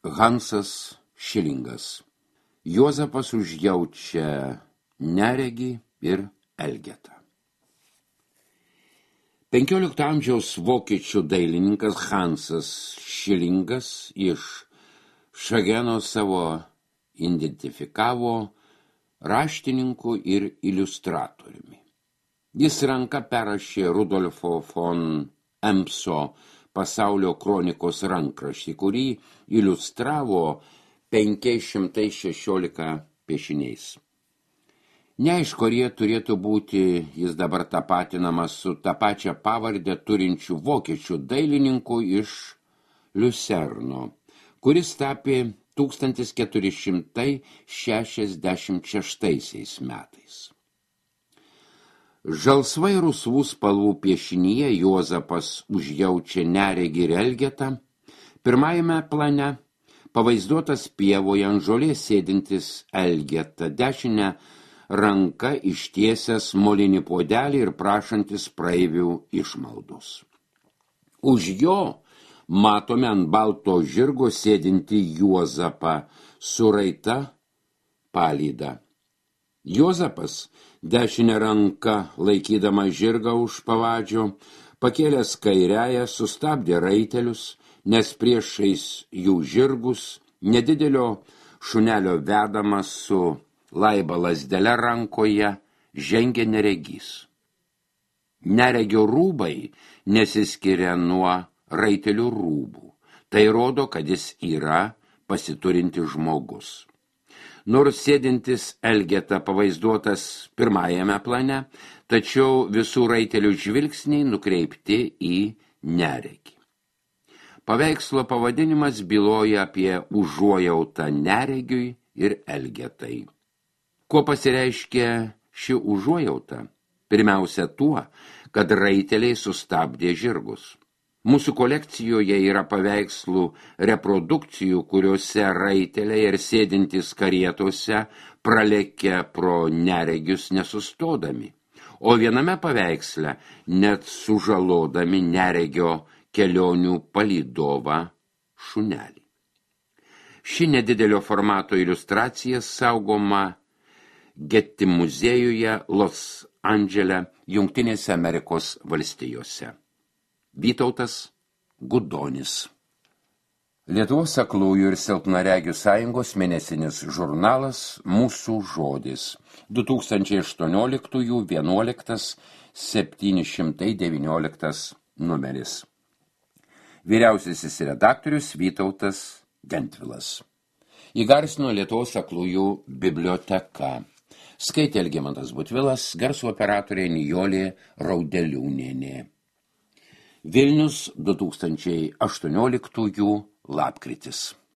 Hansas Šilingas. Juozapas užjaučia neregį ir Elgetą. 15 amžiaus vokiečių dailininkas Hansas Šilingas iš Šageno savo identifikavo raštininku ir iliustratoriumi. Jis ranka perrašė Rudolfo von Emso Pasaulio kronikos rankraštį, kurį iliustravo 516 piešiniais. Neaišku, ar jie turėtų būti, jis dabar tapatinamas su tą pačią pavardę turinčių vokiečių dailininkų iš Liucerno, kuris tapė 1466 metais. Žalsvai rusvų spalvų piešinyje Juozapas užjaučia neregį ir Elgetą. Pirmajame plane pavaizduotas pievoje ant žolės sėdintis Elgeta, dešinę ranką ištiesęs molinį puodelį ir prašantis praeivių išmaldos. Už jo matome ant balto žirgo sėdinti Juozapą su raita palyda. Juozapas, dešinę ranką laikydama žirgą už pavadžio, pakėlęs kairiąją, sustabdė raitelius, nes priešais jų žirgus nedidelio šunelio vedamas su laiba lazdele rankoje žengė neregys. Neregio rūbai nesiskiria nuo raitelių rūbų. Tai rodo, kad jis yra pasiturintis žmogus. Nors sėdintis Elgeta pavaizduotas pirmajame plane, tačiau visų raitelių žvilgsniai nukreipti į neregį. Paveikslo pavadinimas byloja apie užuojautą neregiui ir Elgetai. Kuo pasireiškia ši užuojauta? Pirmiausia tuo, kad raiteliai sustabdė žirgus. Mūsų kolekcijoje yra paveikslų reprodukcijų, kuriuose raiteliai ir sėdintys karietose pralekia pro neregius nesustodami, o viename paveiksle net sužalodami neregio kelionių palydovą šunelį. Ši nedidelio formato iliustracija saugoma Getty muziejuje Los Andžele, Jungtinėse Amerikos valstijose. Vytautas Gudonis. Lietuvos aklųjų ir silpnaregių sąjungos mėnesinis žurnalas Mūsų žodis 2018-11-719 numeris. Vyriausiasis redaktorius Vytautas Gentvilas. Įgarsino Lietuvos aklųjų biblioteka. Skaitė Algimantas Butvilas, garso operatorė Nijolė Raudeliūnienė. Vilnius 2018 lapkritis.